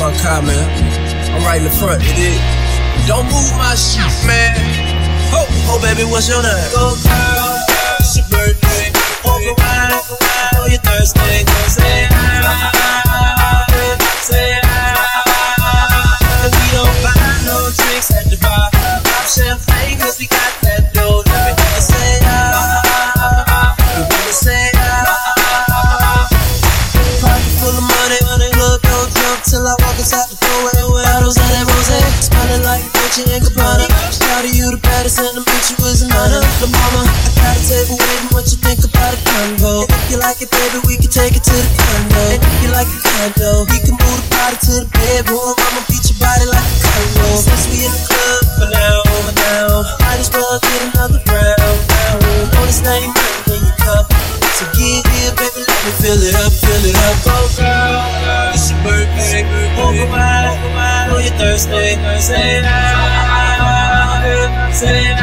my car, man. I'm right in the front, you dig? Don't move my shit, man. Oh, baby, what's your name? Go, girl, it's your birthday. Walk around, know you're thirsty. Say hi, say hi. And we don't buy no drinks at the bar. Pop champagne, cause we got that dough. Let me say hi, we wanna say hi. Pocket full of money, club don't jump till I walk inside the doorway. Bottles of that rosé, smelling like Dolce & Gabbana. Shout to you the baddest and the bitch you was an honor. The mama, I got a table waiting, what you think about a convo? If you like it, baby, we can take it to the condo. And if you like the condo, we can move the party to the bedroom. I'ma beat your body like a condo. Since we in the club for now, might as well get another round. Know this name in your cup, so get here, baby, let me fill it up. Oh girl, it's your birthday. Walk around, know you're thirsty. Say hi, say hi.